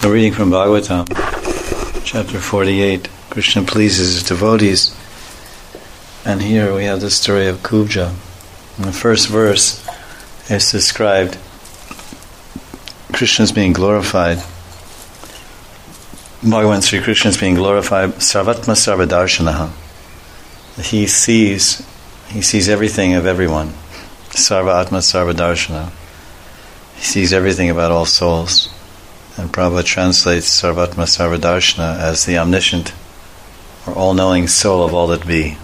So reading from Bhagavatam, chapter 48, Krishna pleases his devotees. And here we have the story of Kubja. In the first verse is described Krishna is being glorified. Bhagavan Sri Krishna is being glorified. Sarvatma Sarvadarshanaha. He sees everything of everyone. Sarva Atma Sarvadarshana. He sees everything about all souls. And Prabhupada translates Sarvatma Sarvadarshana as the omniscient or all-knowing soul of all that be.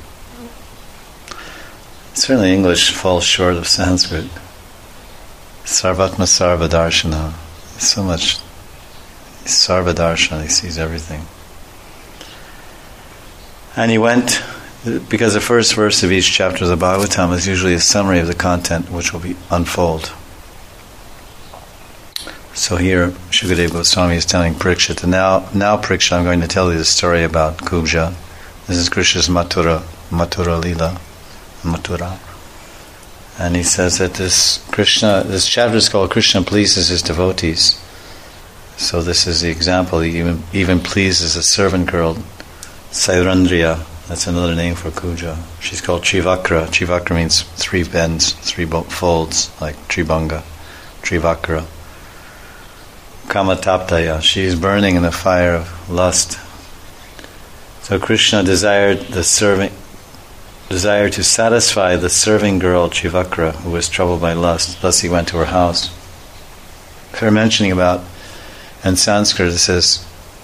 Certainly English falls short of Sanskrit. Sarvatma Sarvadarshana. So much Sarvadarshana, he sees everything. And he went, because the first verse of each chapter of the Bhagavatam is usually a summary of the content which will be unfold. So here, Shukadeva Goswami is telling Parikshit, and now Parikshit, I'm going to tell you the story about Kubja. This is Krishna's Mathura Lila, Mathura. And he says that this chapter is called Krishna pleases his devotees. So this is the example. He even pleases a servant girl, Sairandriya. That's another name for Kubja. She's called Trivakra. Trivakra means three bends, three folds, like Tribhanga, Trivakra. Kamataptaya, she is burning in the fire of lust. So Krishna desired to satisfy the serving girl Trivakra, who was troubled by lust. Thus he went to her house. They're mentioning about, in Sanskrit it says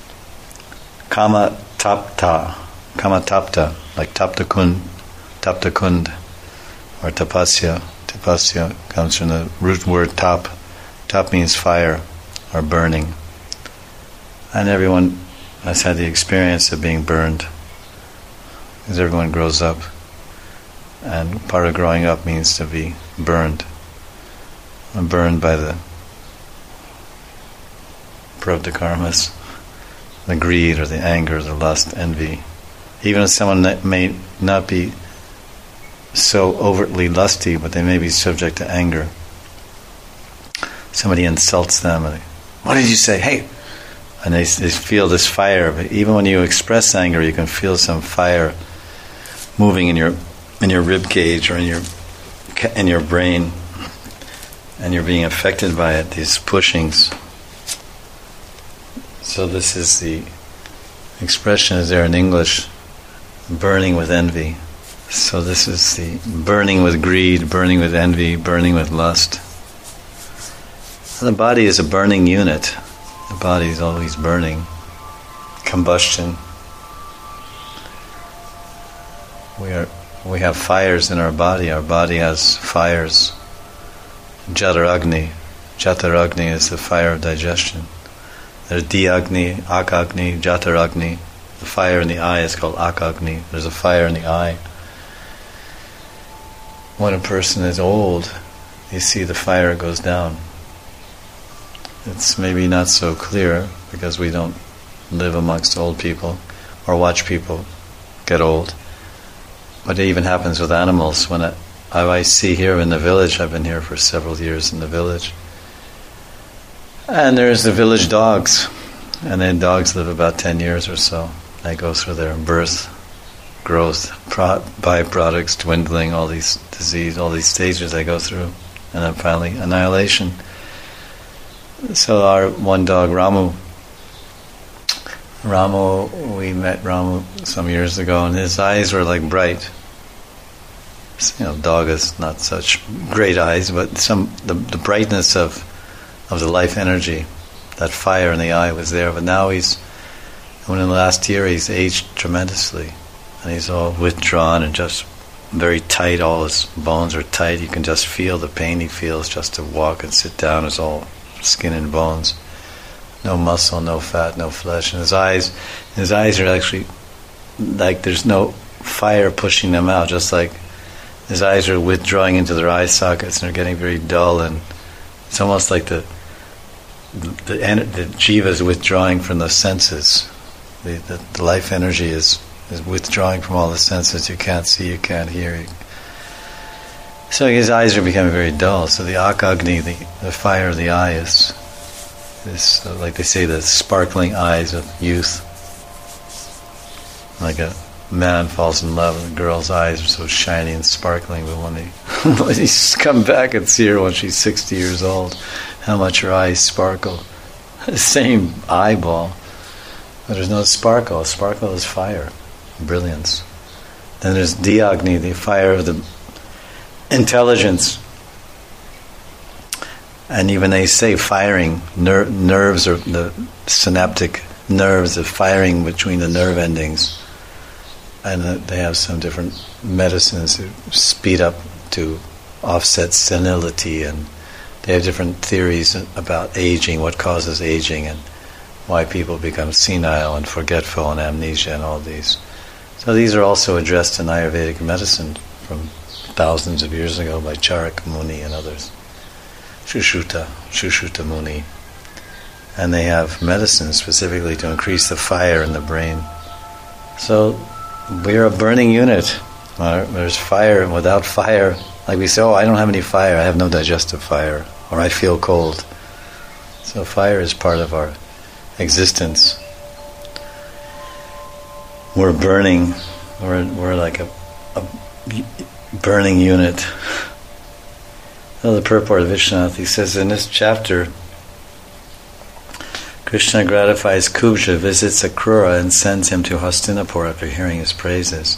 Kamatapta, like Tapta Kund, or Tapasya. Tapasya comes from the root word tap. Tap means fire or burning. And everyone has had the experience of being burned, because everyone grows up. And part of growing up means to be burned. I'm burned by the pravda karmas, the greed or the anger, the lust, envy. Even if someone may not be so overtly lusty, but they may be subject to anger. Somebody insults them, and what did you say? Hey! And they feel this fire. But even when you express anger, you can feel some fire moving in your rib cage or in your brain, and you're being affected by it. These pushings. So this is the expression is there in English, burning with envy. So this is the burning with greed, burning with envy, burning with lust. The body is a burning unit. The body is always burning. Combustion. We have fires in our body. Our body has fires. Jataragni. Jataragni is the fire of digestion. There's Diagni, Akagni, Jataragni. The fire in the eye is called Akagni. There's a fire in the eye. When a person is old, you see the fire goes down. It's maybe not so clear because we don't live amongst old people or watch people get old. But it even happens with animals. When I see here in the village, I've been here for several years in the village, and there's the village dogs, and then dogs live about 10 years or so. They go through their birth, growth, byproducts, dwindling, all these disease, all these stages they go through, and then finally annihilation. So our one dog, Ramu, we met Ramu some years ago, and his eyes were like bright. Dog has not such great eyes, but the brightness of the life energy, that fire in the eye was there. But now in the last year he's aged tremendously, and he's all withdrawn and just very tight. All his bones are tight. You can just feel the pain he feels just to walk and sit down. It's all skin and bones, no muscle, no fat, no flesh. And his eyes are actually like there's no fire pushing them out, just like his eyes are withdrawing into their eye sockets and they're getting very dull, and it's almost like the jiva is withdrawing from the senses. The life energy is withdrawing from all the senses. You can't see, you can't hear. So his eyes are becoming very dull. So the akagni, the fire of the eye, is this like they say, the sparkling eyes of youth. Like a man falls in love and the girl's eyes are so shiny and sparkling, but when you come back and see her when she's 60 years old, how much her eyes sparkle. The same eyeball, but there's no sparkle. Sparkle is fire, brilliance. Then there's Diagni, the fire of the intelligence. And even they say firing, nerves, or the synaptic nerves, of firing between the nerve endings. And they have some different medicines to speed up, to offset senility, and they have different theories about aging, what causes aging, and why people become senile and forgetful and amnesia and all these. So these are also addressed in Ayurvedic medicine from thousands of years ago by Charak Muni and others. Shushuta Muni. And they have medicine specifically to increase the fire in the brain. So we're a burning unit. There's fire, and without fire, like we say, oh, I don't have any fire, I have no digestive fire, or I feel cold. So fire is part of our existence. We're burning. We're like a burning unit. So the purport of Vishwanath, he says in this chapter, Krishna gratifies Kubja, visits Akrura, and sends him to Hastinapur after hearing his praises.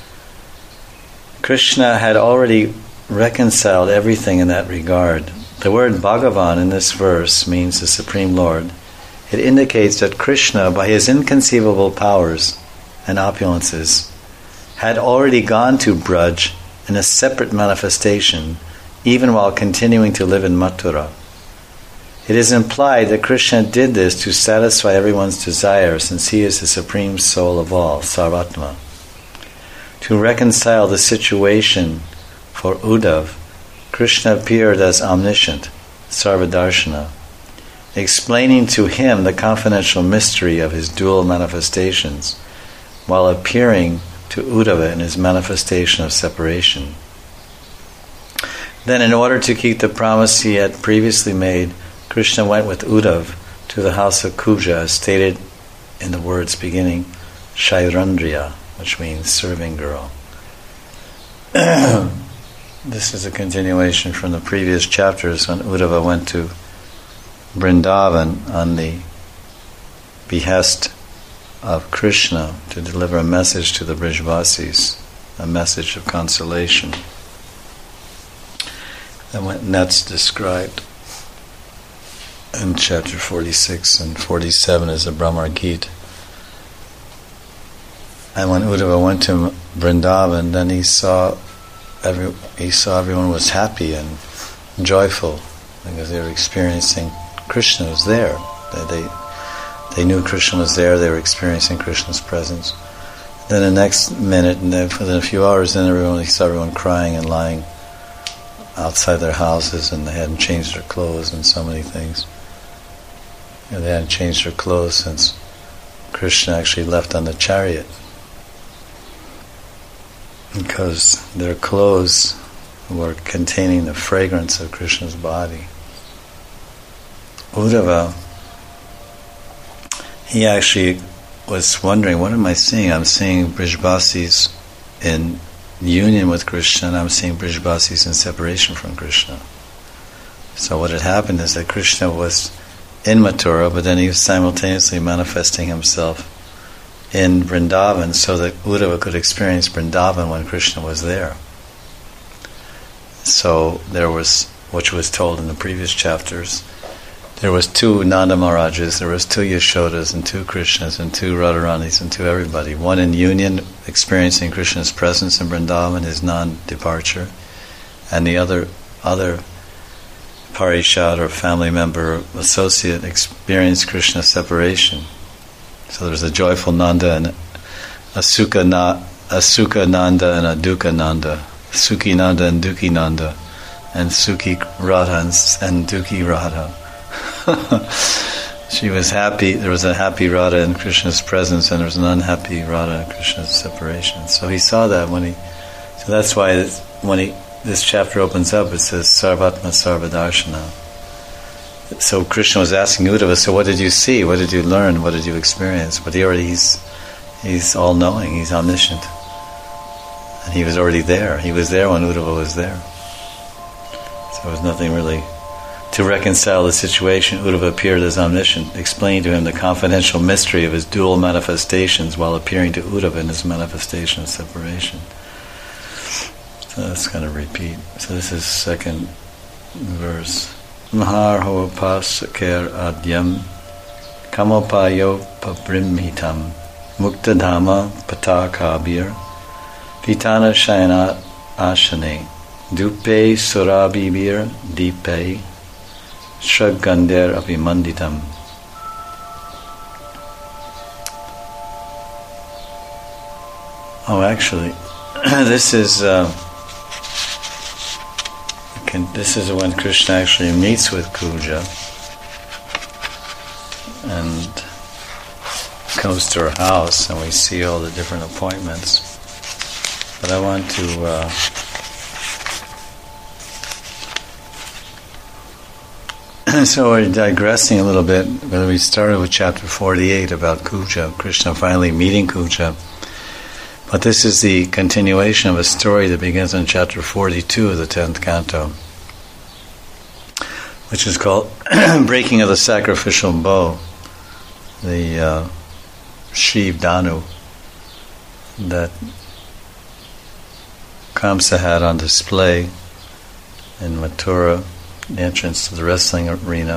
Krishna had already reconciled everything in that regard. The word Bhagavan in this verse means the Supreme Lord. It indicates that Krishna, by his inconceivable powers and opulences, had already gone to Braj in a separate manifestation, even while continuing to live in Mathura. It is implied that Krishna did this to satisfy everyone's desire, since he is the supreme soul of all, Sarvatma. To reconcile the situation for Uddhav, Krishna appeared as omniscient, Sarvadarshana, explaining to him the confidential mystery of his dual manifestations, while appearing to Uddhava in his manifestation of separation. Then, in order to keep the promise he had previously made, Krishna went with Uddhav to the house of Kubja, as stated in the words beginning Shairandriya, which means serving girl. This is a continuation from the previous chapters when Uddhava went to Vrindavan on the behest of Krishna to deliver a message to the Brijvasis, a message of consolation. And that's described in chapter 46 and 47 as a Brahmar Gita. And when Uddhava went to Vrindavan, then he saw everyone was happy and joyful because they were experiencing Krishna was there. They knew Krishna was there. They were experiencing Krishna's presence. Then the next minute, and then within a few hours, then he saw everyone crying and lying outside their houses, and they hadn't changed their clothes and so many things. They hadn't changed their clothes since Krishna actually left on the chariot, because their clothes were containing the fragrance of Krishna's body. Uddhava, he actually was wondering, what am I seeing? I'm seeing Brijvasis in union with Krishna, and I'm seeing Brijvasis in separation from Krishna. So what had happened is that Krishna was in Mathura, but then he was simultaneously manifesting himself in Vrindavan so that Uddhava could experience Vrindavan when Krishna was there. So there was, which was told in the previous chapters, there was 2 Nanda Maharajas, there was 2 Yashodas, and 2 Krishnas, and 2 Radharanis, and 2 everybody. One in union, experiencing Krishna's presence in Vrindavan, his non-departure, and the other Parishad or family member or associate experienced Krishna's separation. So there's a joyful Nanda and a Sukha Nanda and a Dukkha Nanda, Sukhi Nanda and Dukhi Nanda, and Sukhi Radha and Dukhi Radha. She was happy. There was a happy Radha in Krishna's presence, and there was an unhappy Radha in Krishna's separation. So he saw that so that's why this chapter opens up. It says Sarvatma Sarvadarshana. So Krishna was asking Uddhava, so what did you see? What did you learn? What did you experience? But he's all-knowing, he's omniscient. And he was already there. He was there when Uddhava was there. So there was nothing really to reconcile the situation. Uddhava appeared as omniscient, explained to him the confidential mystery of his dual manifestations while appearing to Uddhava in his manifestation of separation. So that's kind of repeat. So this is second verse. Maharho pasaker adyam kamopayo pabrimhitam muktadhama patakabir pitana shayanat ashane dupe surabibir dipe shagander apimanditam. Oh, actually, this is when Krishna actually meets with Kuja and comes to her house, and we see all the different appointments. But I want to so we're digressing a little bit, but we started with chapter 48 about Kuja, Krishna finally meeting Kuja. But this is the continuation of a story that begins in chapter 42 of the 10th canto, which is called Breaking of the Sacrificial Bow, the Shiv Danu that Kamsa had on display in Mathura, the entrance to the wrestling arena.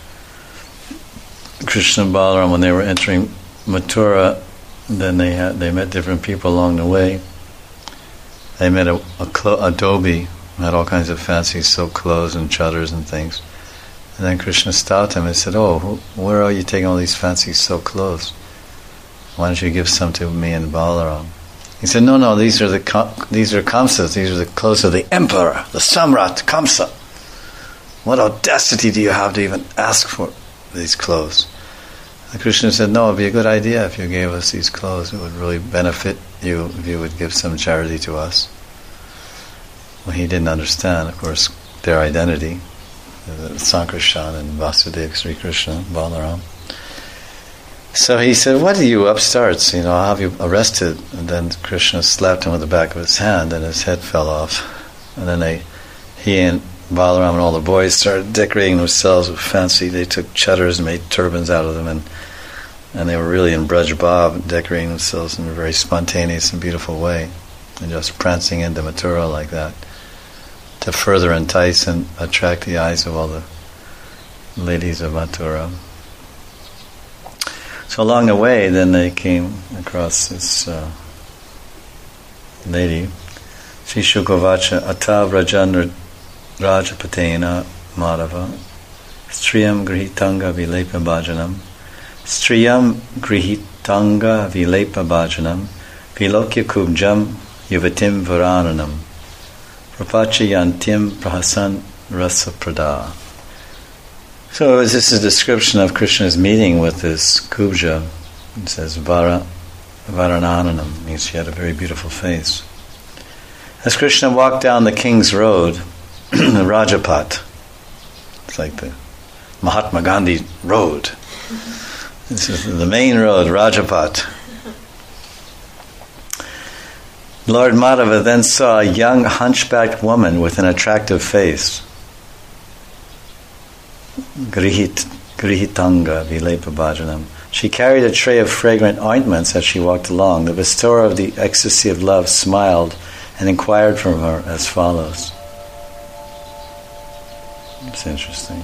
Krishna and Balaram, when they were entering Mathura, then they met different people along the way. They met a Adobe, who had all kinds of fancy silk clothes and chatters and things. And then Krishna stopped him and said, "Oh, where are you taking all these fancy silk clothes? Why don't you give some to me and Balaram?" He said, "No, these are Kamsa's. These are the clothes of the emperor, the Samrat Kamsa. What audacity do you have to even ask for these clothes?" And Krishna said, "No, it would be a good idea if you gave us these clothes. It would really benefit you if you would give some charity to us." Well, he didn't understand, of course, their identity. Sankarshan and Vasudeva, Sri Krishna, Balaram. So he said, "What are you upstarts? I'll have you arrested." And then Krishna slapped him with the back of his hand, and his head fell off. And then he and Balaram and all the boys started decorating themselves with fancy. They took chatters and made turbans out of them, and they were really in Braj Bhav, decorating themselves in a very spontaneous and beautiful way, and just prancing into Mathura like that, to further entice and attract the eyes of all the ladies of Mathura. So along the way, then they came across this lady, Sri Shukavacha, Ata Vrajan Rajapatena Madhava, Striyam Grihitanga Vilepa Bhajanam, Striyam Grihitanga Vilepa Bhajanam, Vilokya Kubjam Yuvatim Varananam, Prapachayantim Prahasan Rasa Prada. So this is a description of Krishna's meeting with this Kubja. It says Varananam, means she had a very beautiful face. As Krishna walked down the King's Road, the Rajpath, it's like the Mahatma Gandhi Road. This is the main road, Rajpath. Lord Madhava then saw a young hunchbacked woman with an attractive face. Grihitanga Vilepa Bhajanam. She carried a tray of fragrant ointments as she walked along. The bestower of the ecstasy of love smiled and inquired from her as follows. It's interesting.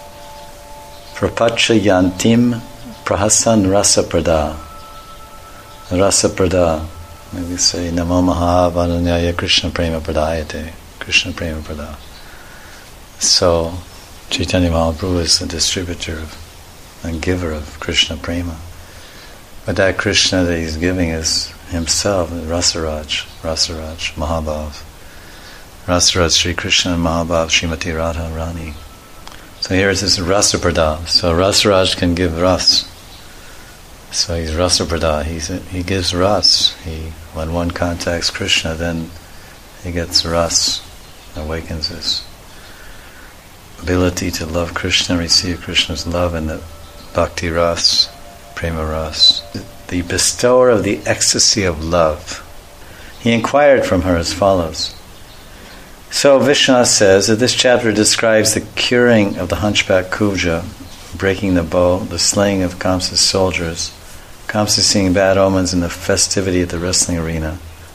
Prapachayantim Prahasan Rasaprada. Rasaprada. Maybe say Namo Mahavananyaya Krishna Prema Pradayate. Krishna Prema Prada. So Chaitanya Mahaprabhu is the distributor and giver of Krishna Prema. But that Krishna that he's giving is himself, Rasaraj, Mahabhav. Rasaraj, Sri Krishna and Mahabhav, Srimati Radha Rani. So here it is Rasaprada. So Rasaraj can give ras. So he's Rasaprada. He gives ras. When one contacts Krishna, then he gets ras, awakens this. ability to love Krishna, receive Krishna's love in the bhakti ras, prema ras, the bestower of the ecstasy of love. He inquired from her as follows. So Vishwanath says that this chapter describes the curing of the hunchback Kubja, breaking the bow, the slaying of Kamsa's soldiers, Kamsa seeing bad omens in the festivity at the wrestling arena.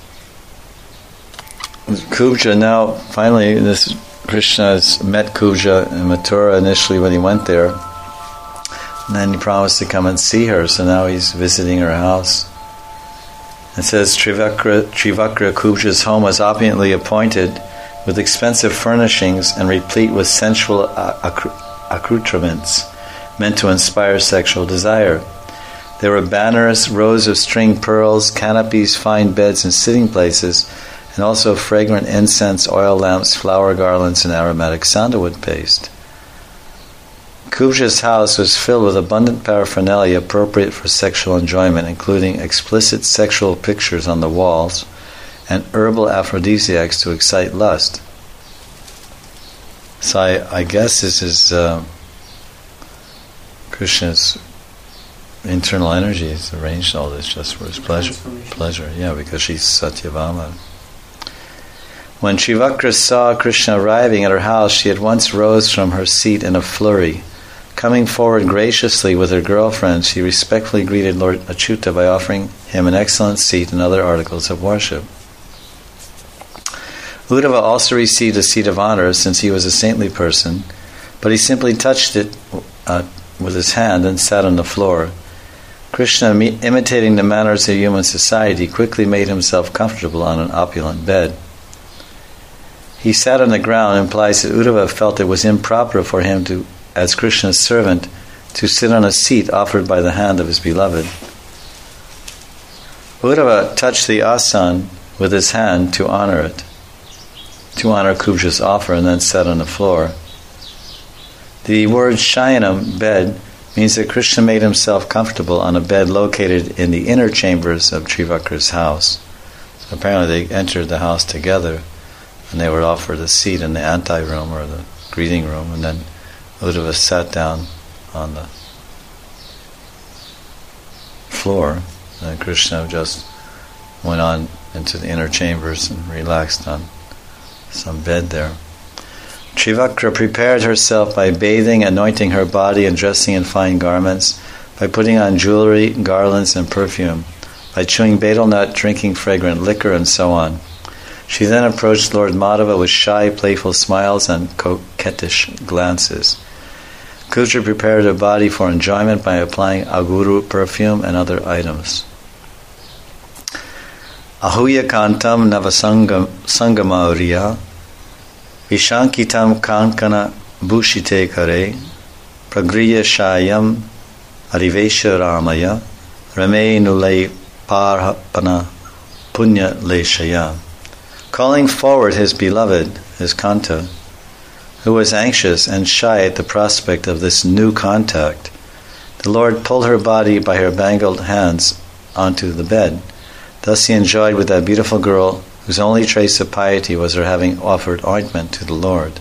Kubja now, finally, Krishna has met Kubja in Mathura initially when he went there, and then he promised to come and see her, so now he's visiting her house. It says Trivakra Kubja's home was opulently appointed with expensive furnishings and replete with sensual accoutrements meant to inspire sexual desire. There were banners, rows of string pearls, canopies, fine beds and sitting places, and also fragrant incense, oil lamps, flower garlands, and aromatic sandalwood paste. Kubja's house was filled with abundant paraphernalia appropriate for sexual enjoyment, including explicit sexual pictures on the walls and herbal aphrodisiacs to excite lust. So I guess this is Krishna's internal energy has arranged all this just for his pleasure. Yeah, because she's Satyabhama. When Trivakra saw Krishna arriving at her house, she at once rose from her seat in a flurry. Coming forward graciously with her girlfriend, she respectfully greeted Lord Achyuta by offering him an excellent seat and other articles of worship. Uddhava also received a seat of honor since he was a saintly person, but he simply touched it with his hand and sat on the floor. Krishna, imitating the manners of human society, quickly made himself comfortable on an opulent bed. He sat on the ground implies that Uddhava felt it was improper for him to, as Krishna's servant, to sit on a seat offered by the hand of his beloved. Uddhava touched the asan with his hand to honor Kubja's offer, and then sat on the floor. The word shayanam, bed, means that Krishna made himself comfortable on a bed located in the inner chambers of Trivakra's house. So apparently they entered the house together, and they were offered a seat in the ante-room or the greeting room, and then Uddhava sat down on the floor, and Krishna just went on into the inner chambers and relaxed on some bed there. Trivakra prepared herself by bathing, anointing her body, and dressing in fine garments, by putting on jewelry, garlands, and perfume, by chewing betel nut, drinking fragrant liquor, and so on. She then approached Lord Madhava with shy, playful smiles and coquettish glances. Kubja prepared her body for enjoyment by applying aguru perfume and other items. Ahuya kantam navasangamauria Vishankitam kankana bhushite kare Pragriya shayam arivesha ramaya Rame nulay parhapana punya leshaya. Calling forward his beloved, his Kanta, who was anxious and shy at the prospect of this new contact, the Lord pulled her body by her bangled hands onto the bed. Thus he enjoyed with that beautiful girl whose only trace of piety was her having offered ointment to the Lord.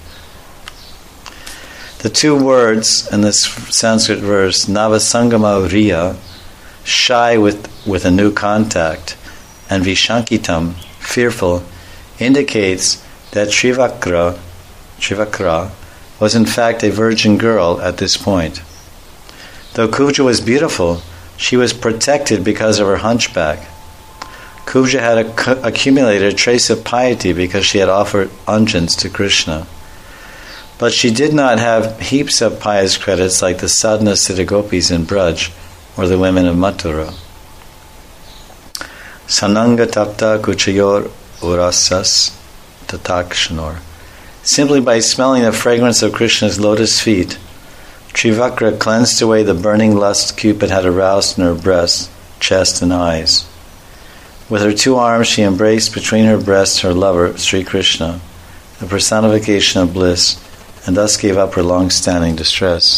The two words in this Sanskrit verse, Navasangama Riya, shy with a new contact, and Vishankitam, fearful, indicates that Trivakra was in fact a virgin girl at this point. Though Kubja was beautiful, she was protected because of her hunchback. Kubja had accumulated a trace of piety because she had offered unguents to Krishna. But she did not have heaps of pious credits like the sadhana siddha gopis in Braj or the women of Mathura. Sananga tapta kuchayor urasas tatakshanor. Simply by smelling the fragrance of Krishna's lotus feet, Trivakra cleansed away the burning lust Cupid had aroused in her breast, chest, and eyes. With her two arms she embraced between her breasts her lover, Sri Krishna, the personification of bliss, and thus gave up her long-standing distress.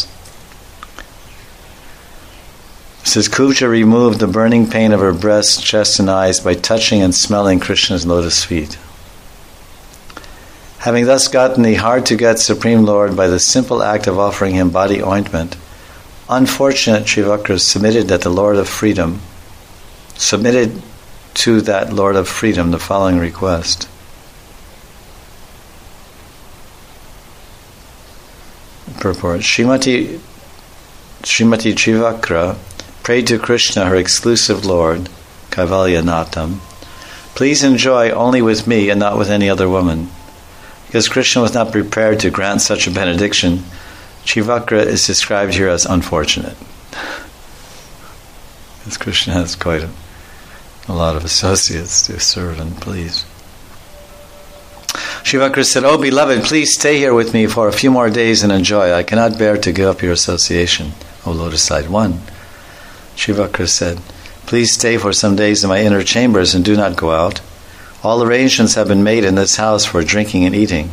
Says Kubja removed the burning pain of her breast, chest, and eyes by touching and smelling Krishna's lotus feet. Having thus gotten the hard-to-get Supreme Lord by the simple act of offering him body ointment, unfortunate Trivakra submitted to that Lord of Freedom the following request. Purport. Srimati Trivakra prayed to Krishna, her exclusive Lord, Kaivalya Natham, please enjoy only with me and not with any other woman. Because Krishna was not prepared to grant such a benediction, Trivakra is described here as unfortunate. Because Krishna has quite a lot of associates to serve and please. Trivakra said, "Oh, beloved, please stay here with me for a few more days and enjoy. I cannot bear to give up your association, O Lotus-eyed one." Trivakra said, "Please stay for some days in my inner chambers and do not go out. All arrangements have been made in this house for drinking and eating.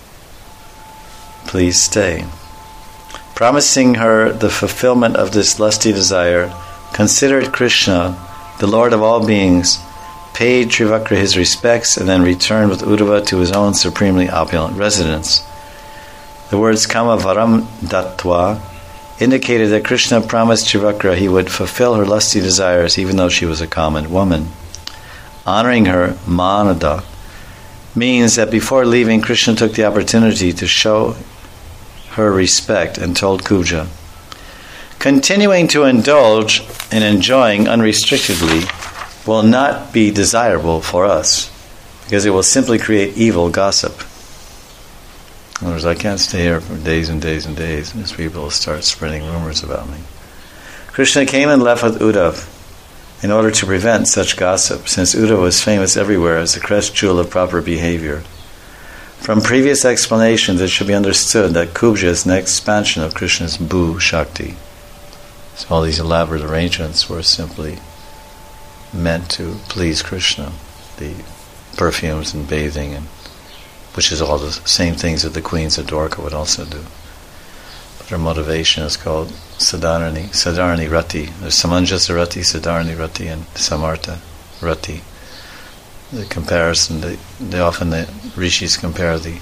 Please stay." Promising her the fulfillment of this lusty desire, considered Krishna, the Lord of all beings, paid Trivakra his respects and then returned with Uddhava to his own supremely opulent residence. The words Kama Varam Dattva indicated that Krishna promised Trivakra he would fulfill her lusty desires even though she was a common woman. Honoring her, Manada, means that before leaving, Krishna took the opportunity to show her respect and told Kubja, "Continuing to indulge in enjoying unrestrictedly will not be desirable for us, because it will simply create evil gossip." In other words, I can't stay here for days and days and days, and these people will start spreading rumors about me. Krishna came and left with Uddhava in order to prevent such gossip, since Uddhava was famous everywhere as the crest jewel of proper behavior. From previous explanations, it should be understood that Kubja is an expansion of Krishna's Bhu Shakti. So all these elaborate arrangements were simply meant to please Krishna, the perfumes and bathing, and which is all the same things that the queens of Dwarka would also do. But her motivation is called Sadarani Rati. There's Samanjasa Rati, Sadarani Rati, and Samartha Rati. The comparison, the rishis compare the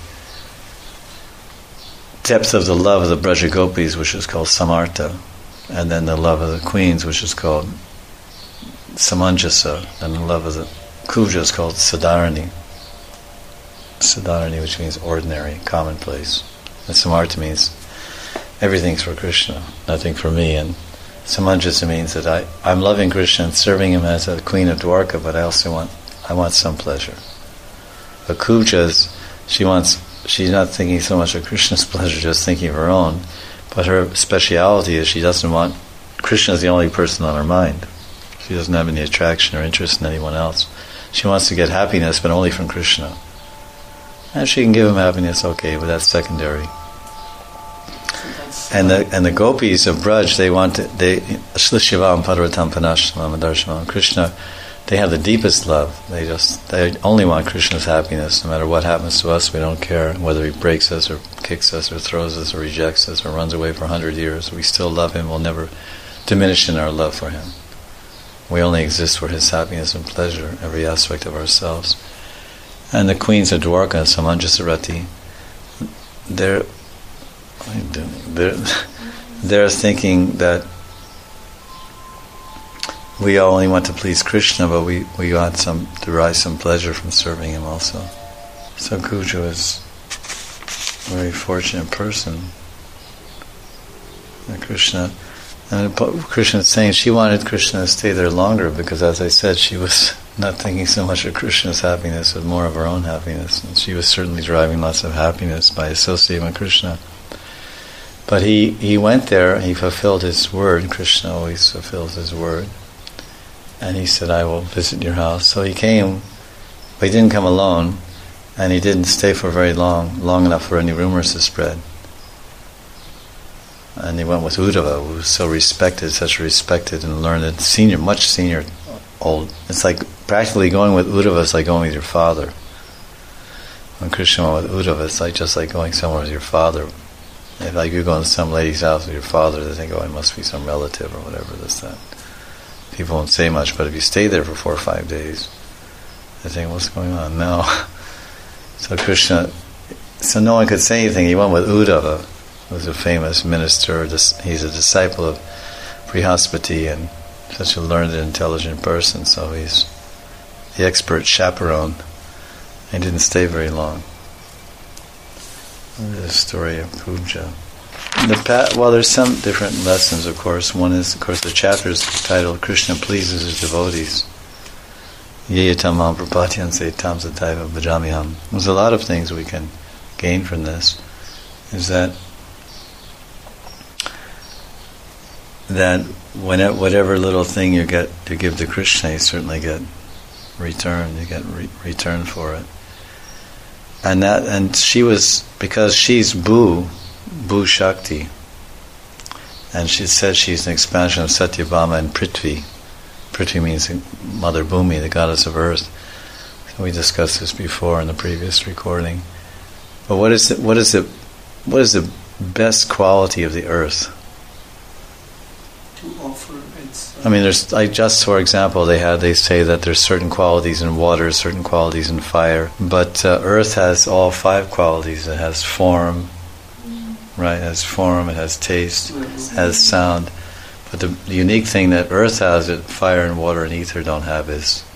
depth of the love of the Braja Gopis, which is called Samartha, and then the love of the queens, which is called Samanjasa, and the love of the Kubja is called Sadarani. Sadarani, which means ordinary, commonplace. And Samartha means everything's for Krishna, nothing for me. And Samanjasa means that I'm loving Krishna and serving him as a queen of Dwarka, but I also want some pleasure. But Kubja, she's not thinking so much of Krishna's pleasure, just thinking of her own. But her speciality is she doesn't want, Krishna is the only person on her mind. She doesn't have any attraction or interest in anyone else. She wants to get happiness, but only from Krishna. And she can give him happiness, okay, but that's secondary. And the gopis of Braj, Shlishivam Parvatam Panashtamam Darshamam, Krishna, they have the deepest love. They only want Krishna's happiness. No matter what happens to us, we don't care whether he breaks us or kicks us or throws us or rejects us or runs away for 100 years. We still love him. We'll never diminish in our love for him. We only exist for his happiness and pleasure, every aspect of ourselves. And the queens of Dwarka, Samanjasarati, they're thinking that we only want to please Krishna, but we want to derive some pleasure from serving him also. So Kubja is a very fortunate person. And Krishna is saying she wanted Krishna to stay there longer because, as I said, she was not thinking so much of Krishna's happiness, but more of her own happiness. And she was certainly deriving lots of happiness by associating with Krishna. But he went there, he fulfilled his word. Krishna always fulfills his word. And he said, I will visit your house. So he came, but he didn't come alone, and he didn't stay for very long enough for any rumors to spread. And he went with Uddhava, who was so respected, such a respected and learned, much senior, old. It's like practically going with Uddhava is like going with your father. When Krishna went with Uddhava, it's just like going somewhere with your father. If like you're going to some lady's house with your father, they think, oh, it must be some relative or whatever, this, that. People won't say much, but if you stay there for 4 or 5 days, they think, what's going on now? So Krishna, So no one could say anything. He went with Uddhava, who's a famous minister. He's a disciple of Brihaspati and such a learned and intelligent person, so he's the expert chaperone. He didn't stay very long. The story of Puja. Well, there's some different lessons, of course. One is, of course, the chapter is titled Krishna pleases his devotees. Yeyatamam prapatyanse tam sataiva bhajamiham. There's a lot of things we can gain from this. Is that whatever little thing you get to give to Krishna, you certainly get return. You get return for it. And she was, because she's Bhu Shakti, and she says she's an expansion of Satyabhama and Prithvi. Prithvi means Mother Bhumi, the goddess of earth. So we discussed this before in the previous recording. But what is the best quality of the earth? To offer its. I mean, there's for example, they say that there's certain qualities in water, certain qualities in fire, but earth has all 5 qualities. It has form, right? It has form. It has taste. It has sound. But the unique thing that earth has that fire and water and ether don't have is